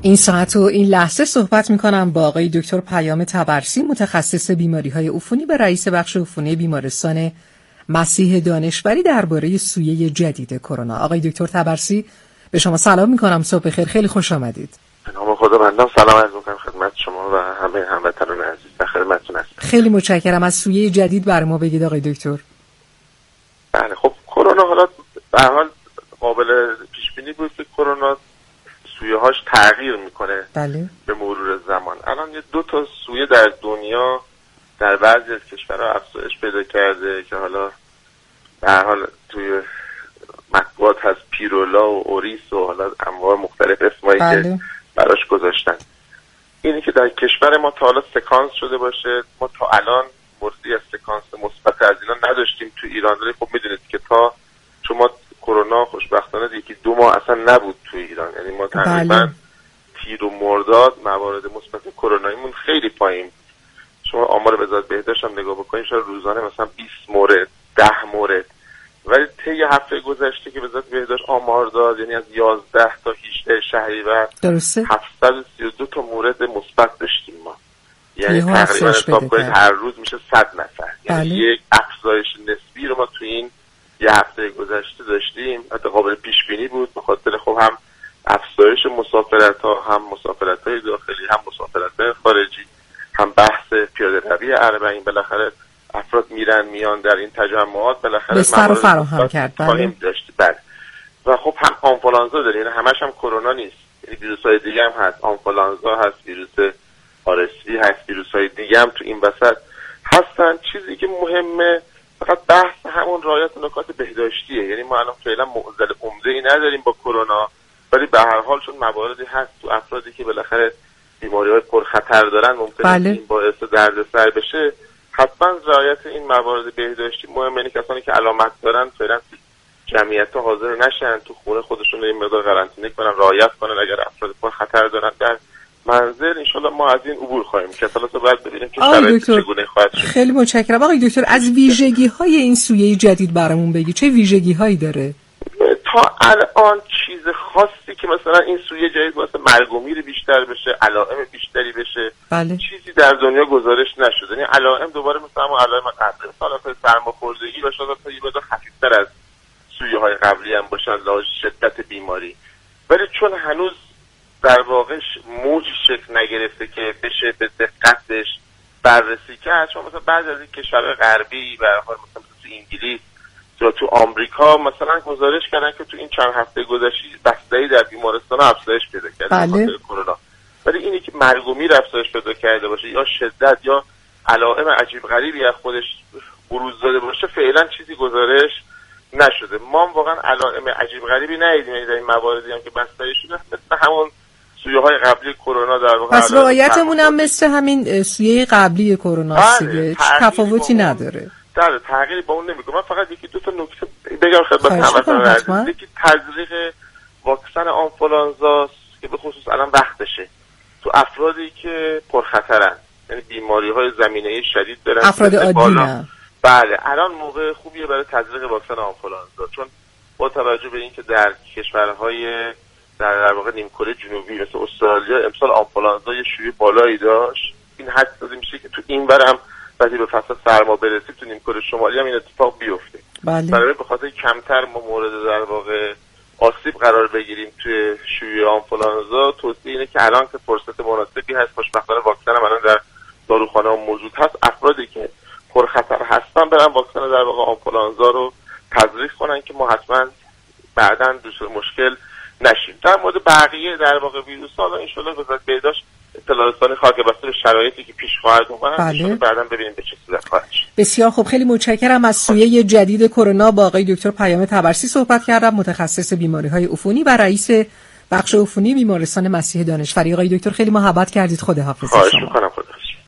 این ساعت و این لحظه صحبت میکنم با آقای دکتر پیام طبرسی، متخصص بیماری‌های عفونی و رئیس بخش عفونی بیمارستان مسیح دانشوری درباره سویه جدید کرونا. آقای دکتر طبرسی به شما سلام میکنم، صبح بخیر، خیلی خوش آمدید. به نام خداوند سلام عرض میکنم خدمت شما و همه هموطنان عزیز. در خدمتتون هستم. خیلی متشکرم. از سویه جدید برای ما بگید آقای دکتر. بله خب کرونا حالا به هر حال قابل پیش بینی بود که کرونا سویه هاش تغییر میکنه بله. به مرور زمان. الان یه 2 تا سویه در دنیا در بعضی از کشورها افزایش پیدا کرده که حالا به هر حال توی مطبوعات هست، پیرولا و اوریس و حالا انواع مختلف اسمایی که براش گذاشتن. اینی که در کشور ما تا حالا سکانس شده باشه، ما تا الان موردی از سکانس مثبت از اینا نداشتیم تو ایران. ولی خب میدونید که تا شما کرونا خوشبختانه یکی 2 ماه اصلا نبود تو ایران، یعنی ما تقریبا تیر و مرداد موارد مثبت کروناییمون خیلی پایین. شما آمار وزارت بهداشت هم نگاه بکنید، شاید روزانه مثلا 20 مورد 10 مورد، ولی طی هفته گذشته که وزارت بهداشت آمار داد، یعنی از 11 تا 18 شهریور 732 تا مورد مثبت داشتیم ما. یعنی تقریبا حساب کنید هر روز میشه 100 نفر. یعنی یک افزایش نسبی رو ما تو این یه هفته گذشته داشتیم. حتی قابل پیش بینی بود، به خاطر خب هم افزایش مسافرت‌ها، هم مسافرت‌های داخلی، هم مسافرت‌های خارجی، هم بحث پیاده روی اربعین. بالاخره افراد میرن میان در این تجمعات، بالاخره بستر رو فراهم کرد. بله. بله. و خب هم آنفولانزا داریم، یعنی همش هم کرونا نیست، یعنی ویروس‌های دیگه هم هست. آنفولانزا هست، ویروس آرسی هست، ویروس‌های دیگه هم تو این وسط هستن. چیزی که مهمه فقط بحث همون رعایت نکات بهداشتیه. یعنی ما الان فعلا معضل عمده‌ای نداریم با کرونا، ولی به هر حال چون مواردی هست تو افرادی که بالاخره بیماری‌های پرخطر دارن ممکنه این باعث دردسر بشه. حتما رعایت این موارد بهداشتی مهمه. یعنی کسانی که علامت دارن فعلا جمعیت‌ها حاضر نشن، تو خونه خودشون رو این مقدار قرنطینه کنن، رعایت کنن. اگر افراد پرخطر دارن در منزل، انشالله ما از این عبور خواهیم که اصلا باید ببینیم که شرایط چگونه خواهد شد. خیلی متشکرم آقای دکتر. از ویژگی‌های این سویه جدید برامون بگی، چه ویژگی‌هایی داره؟ تا الان چیز خاصی که مثلا این سویه جدید واسه مرگ و میر بیشتر بشه، علائم بیشتری بشه، بله. چیزی در دنیا گزارش نشده. یعنی علائم دوباره مثلا همون علائم قبل، مثلا سرماخوردگی و شاید تا یه مقدار خفیف‌تر از سویه‌های قبلی هم باشن لحاظ شدت بیماری. ولی چون هنوز در واقع موجی شکل نگرفته که بشه به دقتش بررسی کرد، چون مثلا بعضی از این کشورهای غربی و مثلا تو انگلیس یا تو آمریکا مثلا گزارش کردن که تو این چند هفته گذشته بستری در بیمارستان افزایش پیدا کرده به خاطر کرونا. ولی اینی که مرگ و میر افزایش پیدا کرده باشه یا شدت یا علائم عجیب غریبی از خودش بروز داده باشه فعلا چیزی گزارش نشده. ما واقعا علائم عجیب غریبی ندیدیم. یعنی در این مواردی هم که بستری شده مثل همون سویه های قبلی کرونا در واقع. پس رعایتمون هم مثل همین سویه قبلی کرونا دیگه، تفاوتی نداره. در تغییری با اون نمیگم. من فقط 1-2 تا نکته بگم خدمت همتون عزیز. یکی تزریق واکسن آنفولانزا که به خصوص الان وقتشه تو افرادی که پرخطرن، یعنی بیماری‌های زمینه‌ای شدید دارن، افراد عادی نه. بله الان موقع خوبیه برای تزریق واکسن آنفولانزا، چون با توجه به اینکه در کشورهای در واقع نیمکره جنوبی مثل استرالیا امسال آنفولانزا یه شیوع بالایی داشت، این حد داده میشه که تو این برم وقتی به فصل سرما برسیم تو نیمکره شمالی هم این اتفاق بیفته. بله. به خاطر کمتر ما مورد در واقع آسیب قرار بگیریم توی شیوع آنفولانزا، توصیه اینه که الان که فرصت مناسبی هست، خوشبختانه واکسن هم الان در داروخانه هم موجود هست، افرادی که پرخطر هستن برن واکسن در واقع آنفولانزا رو تزریق کنن که ما حتما بعداً دچار مشکل نشیم. در مورد بقیه در واقع ویروس‌ها ان شاءالله وزارت بهداشت اطلاع رسانی خواهد کرد بسته به شرایطی که پیش خواهد اومد. بله. بعداً ببینیم به چه صورت خواهد شد. بسیار خوب، خیلی متشکرم. از سویه جدید کرونا با آقای دکتر پیام طبرسی صحبت کردم، متخصص بیماری‌های عفونی و رئیس بخش عفونی بیمارستان مسیح دانشوری. آقای دکتر خیلی محبت کردید. خداحافظ شما. خواهش می‌کنم.